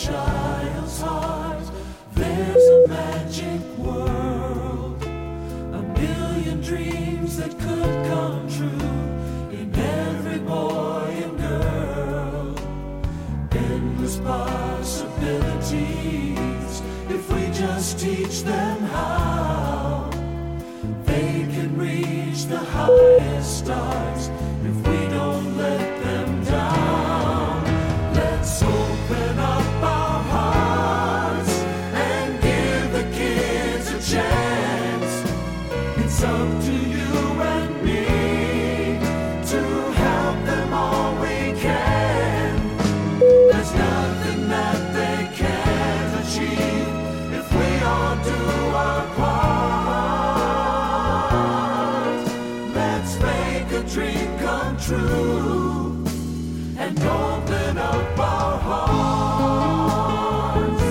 child's heart, there's a magic world, a million dreams that could come true in every boy and girl. Endless possibilities, if we just teach them how. They can reach the highest stars if we don't let them down. Let's open up our hearts and give the kids a chance. It's up to you and me to help them all we can. There's nothing that they can't achieve if we all do our part. Let's make a dream come true and open up our hearts.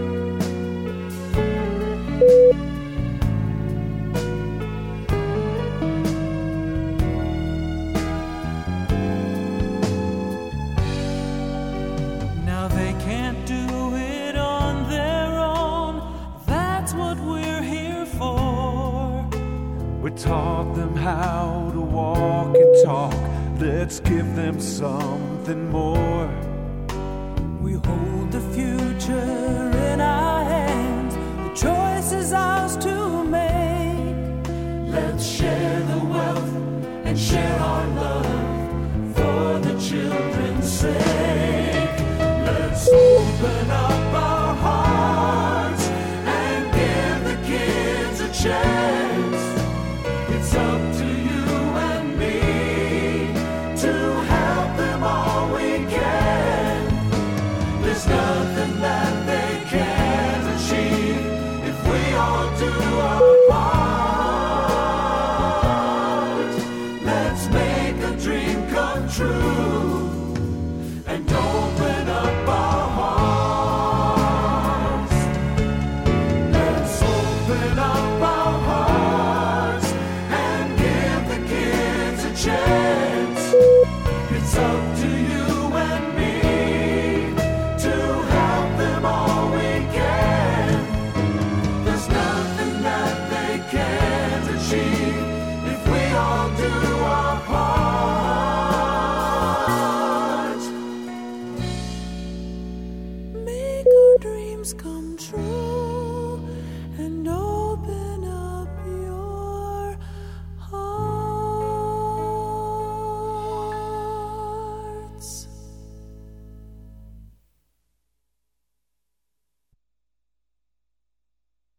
Now they can't do it on their own. That's what we're here for. We taught them how to walk and talk. Let's give them something more. We hold the future in our hands. The choice is ours to make. Let's share the wealth and share our love for the children's sake. Let's open up our hearts and give the kids a chance. It's up to you and me to help them all we can. There's nothing that they can't achieve if we all do our part. Let's make a dream come true and open up our hearts. Let's open up our hearts and give the kids a chance. It's up to you and me to help them all we can. There's nothing that they can't achieve if we all do our part. Make our dreams come true and all